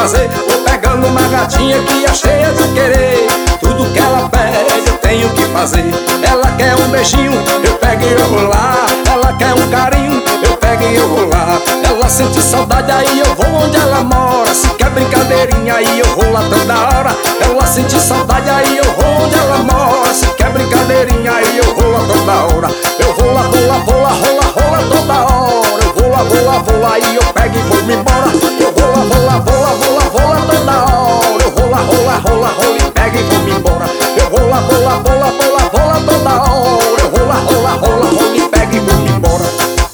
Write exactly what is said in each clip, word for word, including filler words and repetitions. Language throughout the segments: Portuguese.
fazer. Tô pegando uma gatinha que é cheia de querer. Tudo que ela pede eu tenho que fazer. Ela quer um beijinho, eu pego e eu vou lá. Ela quer um carinho, eu pego e eu vou lá. Ela sente saudade, aí eu vou onde ela mora. Se quer brincadeirinha, aí eu vou lá toda hora. Ela sente saudade, aí eu vou onde ela mora. Se quer brincadeirinha, aí eu vou lá toda hora. Eu vou lá, vou lá, vou lá, rola, rola toda hora. Eu vou lá, vou lá, vou lá, aí eu pego e vou me embora. Eu vou lá, vou lá, vou lá, vou lá, vou lá toda hora. Eu vou lá, rola, rola, rola e pego e vou me embora. Eu vou lá, vou lá, vou lá, vou lá, vou lá toda hora. Eu vou lá, rola, rola, rola e pego e vou me embora.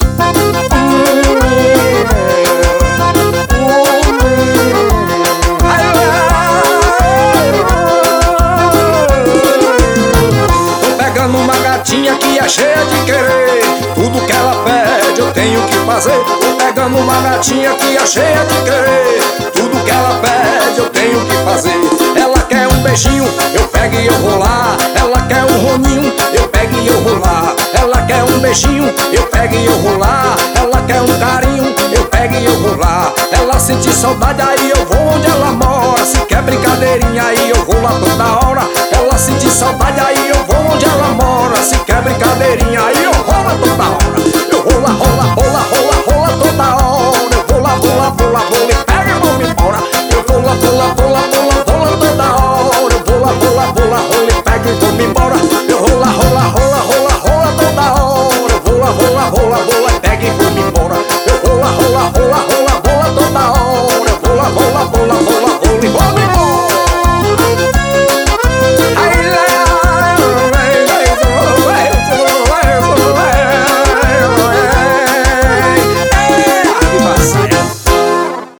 Uma gatinha que é cheia de querer. Tudo que ela pede eu tenho que fazer. Tô pegando uma gatinha que é cheia de querer. Tudo que ela pede eu tenho que fazer. Ela quer um beijinho, eu pego e eu vou lá. Ela quer um roninho, eu pego e eu vou lá. Ela quer um beijinho, eu pego e eu vou lá. Ela quer um carinho, eu pego e eu vou lá. Ela sente saudade, aí eu vou onde ela mora. Se quer brincadeirinha, aí eu vou lá toda hora. Ela sente saudade, aí eu vou onde ela mora. Se quer brincadeirinha, aí eu vou lá toda hora. Eu vou lá, rola, rola, rola, rola toda hora.